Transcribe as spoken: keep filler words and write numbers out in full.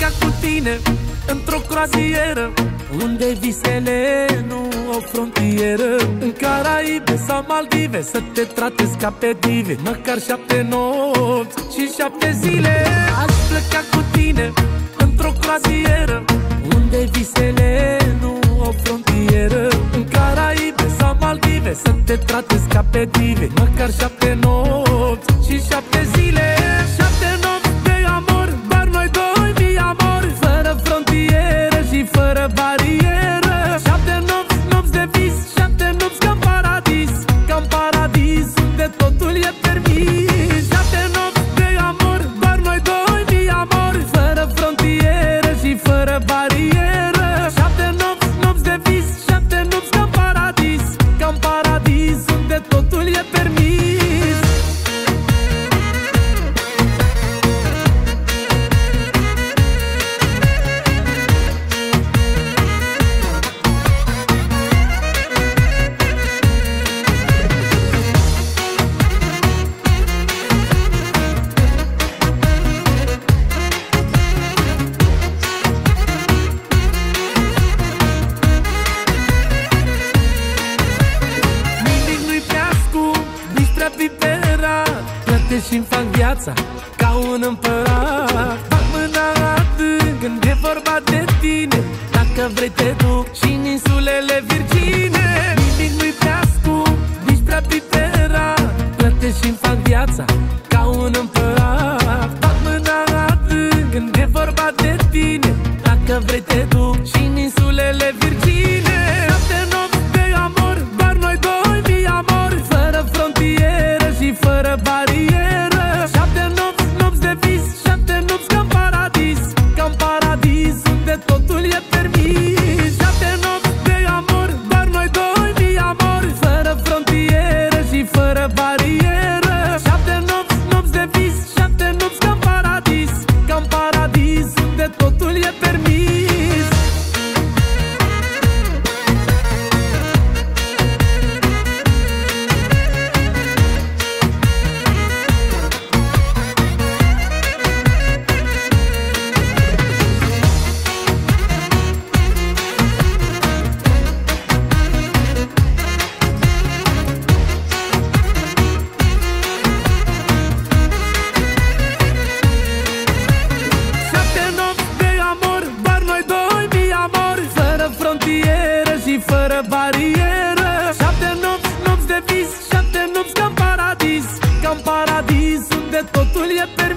pleca cu tine într-o croazieră unde visele nu au frontieră. În Caraibe sau Maldive să te tratezi ca pe dive, măcar șapte nopți și șapte zile. Aș pleca cu tine într-o croazieră unde visele nu au frontieră. În Caraibe sau Maldive să te tratezi ca pe dive, măcar șapte nopți și șapte zile. Șapte nopți de amor, doar noi doi, mi amor, fără frontieră și fără barieră. Șapte nopți, nopți de vis, șapte nopți ca-n paradis, ca-n paradis unde totul e permis. Șapte nopți de amor, doar noi doi, mi amor, fără frontieră și fără barieră. Șapte nopți, nopți de vis, șapte nopți ca-n paradis, ca-n paradis unde totul e permis. Și-mi fac viața ca un împărat. Fac mâna adânc când e vorba de tine, dacă vrei te duc și în insulele Virgine. Nimic nu-i prea scump, nici prea piperat, plătesc și-mi fac viața ca un împărat. Fac mâna adânc când e vorba de tine, dacă vrei te duc și în insulele Virgine. Șapte nopți de amor, doar noi doi, mi amor, fără frontieră și fără barieră. Șapte nopți, nopți de vis, șapte nopți ca-n paradis, ca-n paradis unde totul e permis. Șapte nopți de amor, doar noi doi, mi amor, fără frontieră și fără barieră. Șapte nopți, nopți de vis, șapte nopți ca-n paradis, ca-n paradis unde totul e permis. Fără barieră. Șapte nopți, nopți de vis, șapte nopți ca-n paradis, ca-n paradis unde totul e permis.